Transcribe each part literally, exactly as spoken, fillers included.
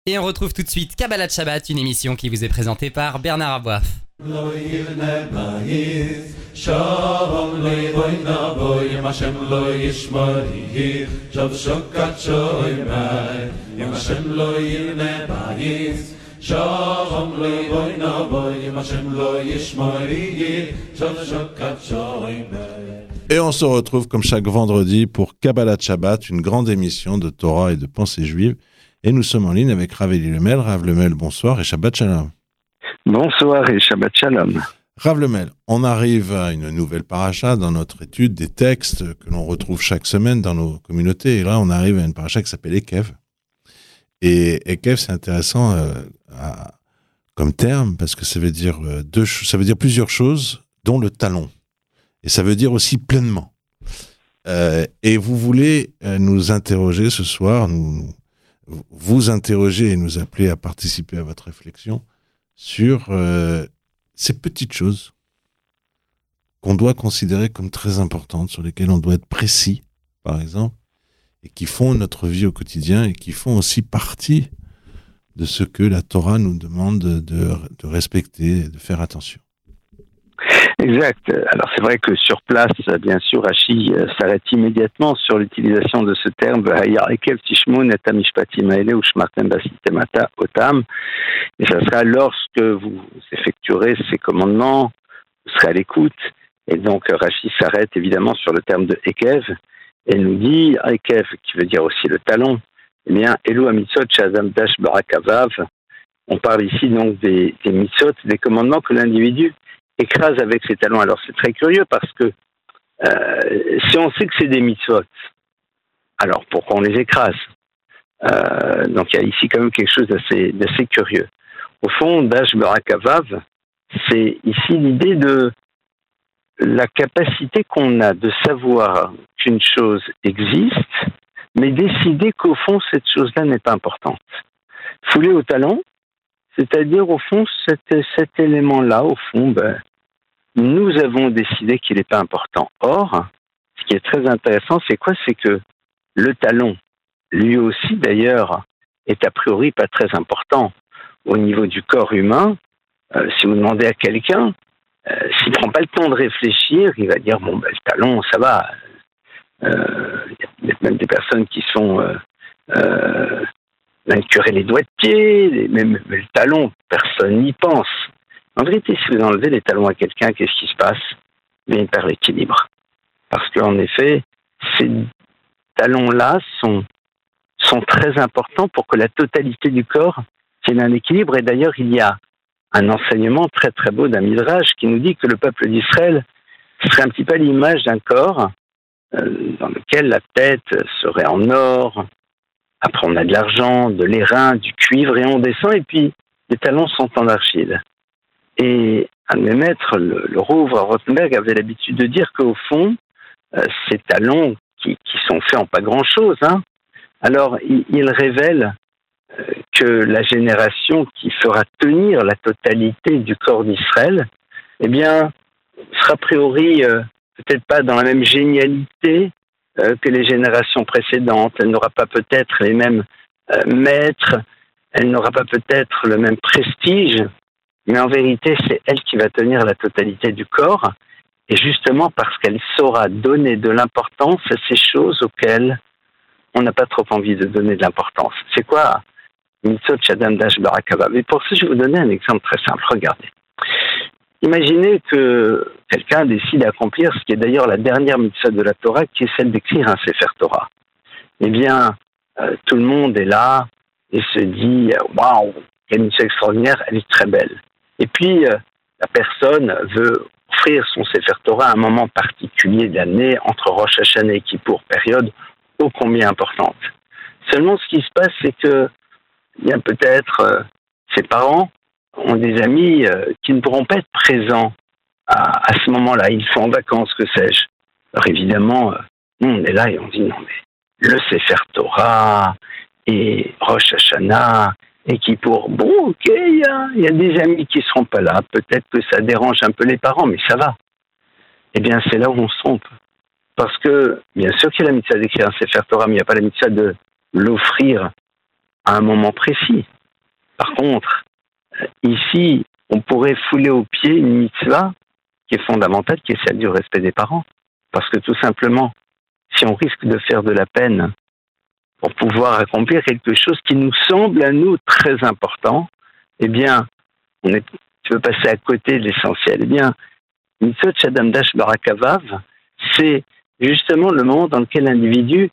Et on retrouve tout de suite Kabbalat Shabbat, une émission qui vous est présentée par Bernard Aboif. Et on se retrouve comme chaque vendredi pour Kabbalat Shabbat, une grande émission de Torah et de pensée juive. Et nous sommes en ligne avec Rav Eli Lemel. Rav Lemel, bonsoir et Shabbat Shalom. Bonsoir et Shabbat Shalom. Rav Lemel, on arrive à une nouvelle paracha dans notre étude des textes que l'on retrouve chaque semaine dans nos communautés. Et là, on arrive à une paracha qui s'appelle Ekev. Et Ekev, c'est intéressant euh, à, comme terme parce que ça veut dire euh, deux, ça veut dire plusieurs choses, dont le talon. Et ça veut dire aussi pleinement. Euh, et vous voulez euh, nous interroger ce soir, nous vous interroger et nous appeler à participer à votre réflexion sur euh, ces petites choses qu'on doit considérer comme très importantes, sur lesquelles on doit être précis, par exemple, et qui font notre vie au quotidien et qui font aussi partie de ce que la Torah nous demande de, de respecter et de faire attention. Exact. Alors c'est vrai que sur place, bien sûr, Rashi s'arrête immédiatement sur l'utilisation de ce terme et ça sera lorsque vous effectuerez ces commandements, vous serez à l'écoute. Et donc Rashi s'arrête évidemment sur le terme de Ekev et nous dit Ekev, qui veut dire aussi le talon. Eh bien, Elu Amitzot Shazam Dash Barakavav. On parle ici donc des, des mitzvot, des commandements que l'individu écrase avec ses talons. Alors c'est très curieux parce que euh, si on sait que c'est des mitzvot, alors pourquoi on les écrase? euh, Donc il y a ici quand même quelque chose d'assez, d'assez curieux. Au fond, Dash Barakavav, c'est ici l'idée de la capacité qu'on a de savoir qu'une chose existe, mais décider qu'au fond cette chose-là n'est pas importante. Fouler au talon, c'est-à-dire, au fond, cet, cet élément-là, au fond, ben, nous avons décidé qu'il n'est pas important. Or, ce qui est très intéressant, c'est quoi? C'est que le talon, lui aussi, d'ailleurs, est a priori pas très important au niveau du corps humain. Euh, si vous demandez à quelqu'un, euh, s'il ne prend pas le temps de réfléchir, il va dire, bon, ben, le talon, ça va. Euh, il y a même des personnes qui sont... Euh, euh, L'incurer les doigts de pied, les, même, même le talon, personne n'y pense. En vérité, si vous enlevez les talons à quelqu'un, qu'est-ce qui se passe? Il perd l'équilibre. Parce qu'en effet, ces talons-là sont, sont très importants pour que la totalité du corps tienne un équilibre. Et d'ailleurs, il y a un enseignement très très beau d'un Midrash qui nous dit que le peuple d'Israël serait un petit peu à l'image d'un corps euh, dans lequel la tête serait en or. Après, on a de l'argent, de l'airain, du cuivre, et on descend, et puis les talons sont en argile. Et un de mes maîtres, le, le Rouvre Rothenberg, avait l'habitude de dire qu'au fond, euh, ces talons qui, qui sont faits en pas grand-chose, hein, alors il, il révèle euh, que la génération qui fera tenir la totalité du corps d'Israël, eh bien, sera a priori euh, peut-être pas dans la même génialité Euh, que les générations précédentes. Elle n'aura pas peut-être les mêmes euh, maîtres, elle n'aura pas peut-être le même prestige, mais en vérité, c'est elle qui va tenir la totalité du corps, et justement parce qu'elle saura donner de l'importance à ces choses auxquelles on n'a pas trop envie de donner de l'importance. C'est quoi Mitzvot Shadam Dash Barakava? Mais pour ça, je vais vous donner un exemple très simple. Regardez. Imaginez que quelqu'un décide d'accomplir ce qui est d'ailleurs la dernière mitzvah de la Torah, qui est celle d'écrire un Sefer Torah. Eh bien, euh, tout le monde est là et se dit « Waouh, quelle mitzvah extraordinaire, elle est très belle ». Et puis, euh, la personne veut offrir son Sefer Torah à un moment particulier de l'année, entre Rosh Hashanah et Kippour, période ô combien importante. Seulement, ce qui se passe, c'est que il y a peut-être euh, ses parents ont des amis euh, qui ne pourront pas être présents à, à ce moment-là. Ils sont en vacances, que sais-je. Alors évidemment, euh, nous, on est là et on dit non, mais le Sefer Torah et Rosh Hashanah et Kippour, bon, ok, il y a, y a des amis qui ne seront pas là. Peut-être que ça dérange un peu les parents, mais ça va. Eh bien, c'est là où on se trompe. Parce que, bien sûr qu'il y a la mitzvah d'écrire un Sefer Torah, mais il n'y a pas la mitzvah de l'offrir à un moment précis. Par contre, ici, on pourrait fouler aux pieds une mitzvah qui est fondamentale, qui est celle du respect des parents. Parce que tout simplement, si on risque de faire de la peine pour pouvoir accomplir quelque chose qui nous semble à nous très important, eh bien, on est, tu veux passer à côté de l'essentiel. Eh bien, Mitzvot Shadam Dash Barakavav, c'est justement le moment dans lequel l'individu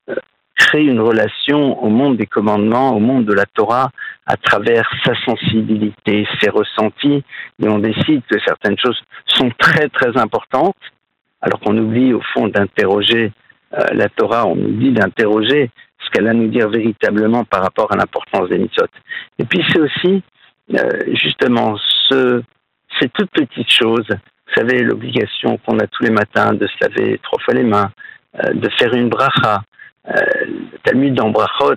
crée une relation au monde des commandements, au monde de la Torah, à travers sa sensibilité, ses ressentis, et on décide que certaines choses sont très très importantes, alors qu'on oublie au fond d'interroger euh, la Torah, on oublie d'interroger ce qu'elle a à nous dire véritablement par rapport à l'importance des mitzvot. Et puis c'est aussi euh, justement ce, ces toutes petites choses, vous savez, l'obligation qu'on a tous les matins de se laver trois fois les mains, euh, de faire une bracha. Euh, le Talmud dans Brachot,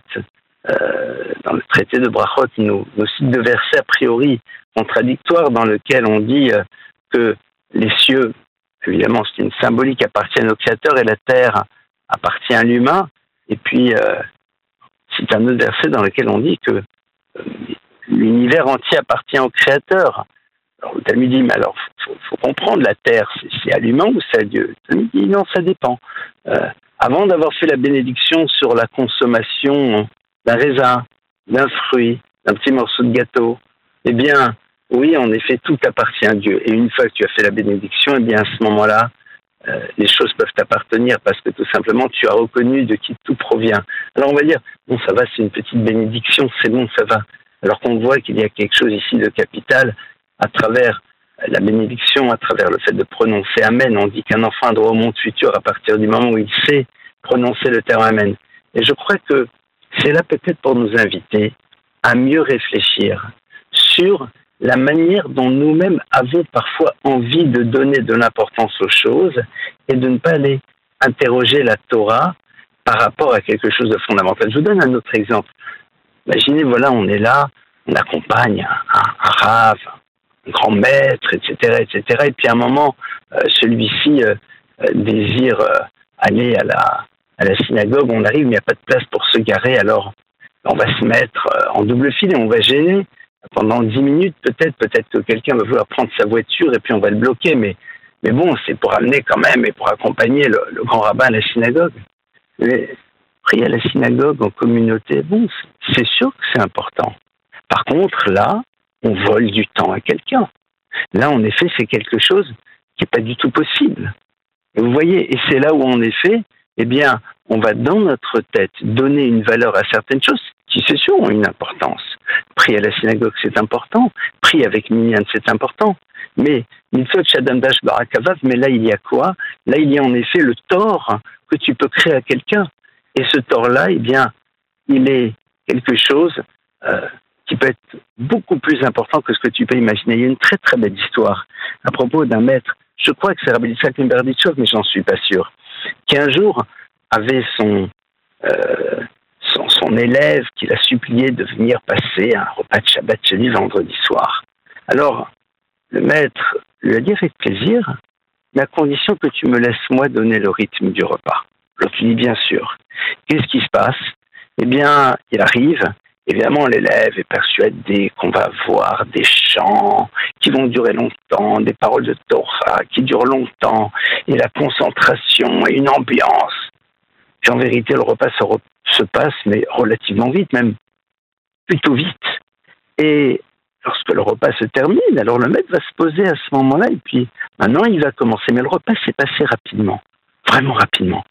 euh, dans le traité de Brachot, nous, nous cite deux versets a priori contradictoires dans lesquels on dit euh, que les cieux, évidemment c'est une symbolique, appartiennent au Créateur et la terre appartient à l'humain. Et puis, euh, c'est un autre verset dans lequel on dit que euh, l'univers entier appartient au Créateur. Alors le Talmud dit, mais alors, il faut, faut comprendre, la terre, c'est, c'est à l'humain ou c'est à Dieu? Le Talmud dit, non, ça dépend. Euh, Avant d'avoir fait la bénédiction sur la consommation d'un raisin, d'un fruit, d'un petit morceau de gâteau, eh bien, oui, en effet, tout appartient à Dieu. Et une fois que tu as fait la bénédiction, eh bien, à ce moment-là, euh, les choses peuvent t'appartenir parce que tout simplement, tu as reconnu de qui tout provient. Alors, on va dire, bon, ça va, c'est une petite bénédiction, c'est bon, ça va. Alors qu'on voit qu'il y a quelque chose ici de capital à travers la bénédiction, à travers le fait de prononcer Amen. On dit qu'un enfant a droit au monde futur à partir du moment où il sait prononcer le terme Amen. Et je crois que c'est là peut-être pour nous inviter à mieux réfléchir sur la manière dont nous-mêmes avons parfois envie de donner de l'importance aux choses et de ne pas aller interroger la Torah par rapport à quelque chose de fondamental. Je vous donne un autre exemple. Imaginez, voilà, on est là, on accompagne un, un, un rave, un grand maître, et cetera, et cetera. Et puis à un moment, euh, celui-ci euh, euh, désire euh, aller à la, à la synagogue. On arrive, mais il n'y a pas de place pour se garer. Alors, on va se mettre euh, en double file et on va gêner pendant dix minutes. Peut-être, peut-être que quelqu'un va vouloir prendre sa voiture et puis on va le bloquer. Mais, mais bon, c'est pour amener quand même et pour accompagner le, le grand rabbin à la synagogue. Mais prier à la synagogue en communauté, bon, c'est sûr que c'est important. Par contre, là, on vole du temps à quelqu'un. Là, en effet, c'est quelque chose qui n'est pas du tout possible. Et vous voyez, et c'est là où, en effet, eh bien, on va dans notre tête donner une valeur à certaines choses qui, c'est sûr, ont une importance. Prier à la synagogue, c'est important. Prier avec Minyan, c'est important. Mais, Mitzvot Shadam Dash Barakavav, mais là, il y a quoi? Là, il y a en effet le tort que tu peux créer à quelqu'un. Et ce tort-là, eh bien, il est quelque chose euh, qui peut être beaucoup plus important que ce que tu peux imaginer. Il y a une très très belle histoire à propos d'un maître, je crois que c'est Rabbi Yitzhak Limberdichov, mais j'en suis pas sûr, qui un jour avait son, euh, son, son élève qui l'a supplié de venir passer un repas de Shabbat chez lui vendredi soir. Alors, le maître lui a dit avec plaisir, mais à condition que tu me laisses moi donner le rythme du repas. L'autre lui dit bien sûr. Qu'est-ce qui se passe? Eh bien, il arrive. Évidemment, l'élève est persuadé qu'on va avoir des chants qui vont durer longtemps, des paroles de Torah qui durent longtemps, et la concentration et une ambiance. Et en vérité, le repas se, re- se passe, mais relativement vite, même plutôt vite. Et lorsque le repas se termine, alors le maître va se poser à ce moment-là, et puis maintenant il va commencer. Mais le repas s'est passé rapidement, vraiment rapidement.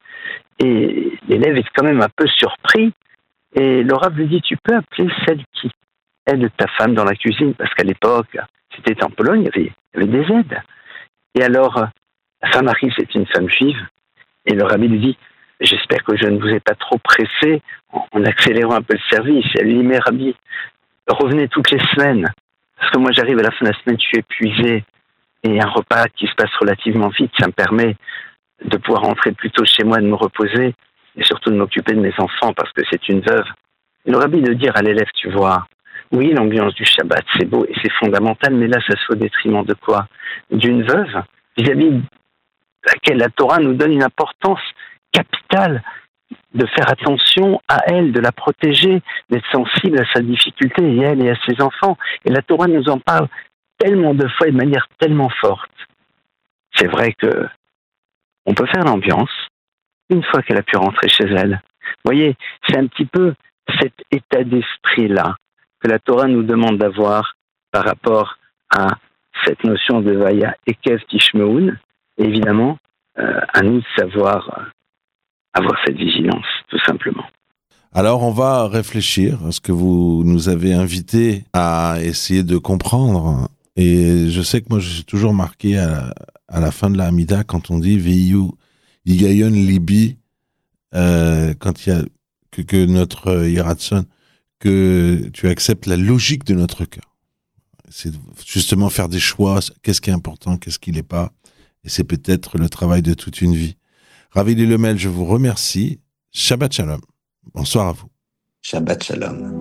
Et l'élève est quand même un peu surpris. Et le rabbin lui dit, tu peux appeler celle qui aide ta femme dans la cuisine, parce qu'à l'époque, c'était en Pologne, il y avait, il y avait des aides. Et alors, la femme arrive, c'est une femme juive, et le rabbin lui dit, j'espère que je ne vous ai pas trop pressé en, en accélérant un peu le service. Et elle lui dit, mais rabbi, revenez toutes les semaines, parce que moi j'arrive à la fin de la semaine, je suis épuisé, et un repas qui se passe relativement vite, ça me permet de pouvoir rentrer plus tôt chez moi, de me reposer, et surtout de m'occuper de mes enfants parce que c'est une veuve. Et le rabbi de dire à l'élève, tu vois, oui, l'ambiance du Shabbat, c'est beau et c'est fondamental, mais là, ça se fait au détriment de quoi? D'une veuve vis-à-vis de laquelle la Torah nous donne une importance capitale. de faire attention à elle, de la protéger, d'être sensible à sa difficulté, et elle et à ses enfants. Et la Torah nous en parle tellement de fois et de manière tellement forte. C'est vrai que on peut faire l'ambiance une fois qu'elle a pu rentrer chez elle. Vous voyez, c'est un petit peu cet état d'esprit-là que la Torah nous demande d'avoir par rapport à cette notion de Vaya Ekev Tishmeun. Et évidemment, euh, à nous de savoir euh, avoir cette vigilance, tout simplement. Alors, on va réfléchir à ce que vous nous avez invité à essayer de comprendre. Et je sais que moi, je suis toujours marqué à, à la fin de la Hamida quand on dit Veyu Yigayon Libi, euh, quand il y a que, que notre Yiratson, que tu acceptes la logique de notre cœur. C'est justement faire des choix, qu'est-ce qui est important, qu'est-ce qui l'est pas. Et c'est peut-être le travail de toute une vie. Ravili Lemel, je vous remercie. Shabbat Shalom. Bonsoir à vous. Shabbat Shalom.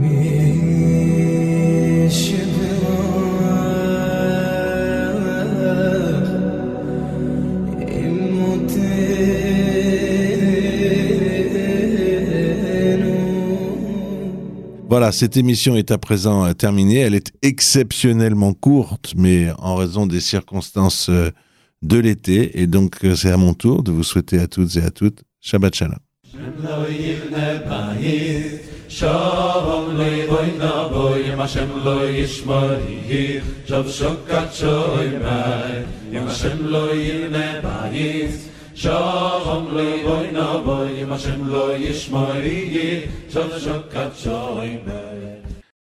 Voilà, cette émission est à présent terminée. Elle est exceptionnellement courte, mais en raison des circonstances de l'été. Et donc, c'est à mon tour de vous souhaiter à toutes et à toutes Shabbat Shalom. Shalom lo boy no boy, Hashem lo yishmari, Shalom shokach shoyim.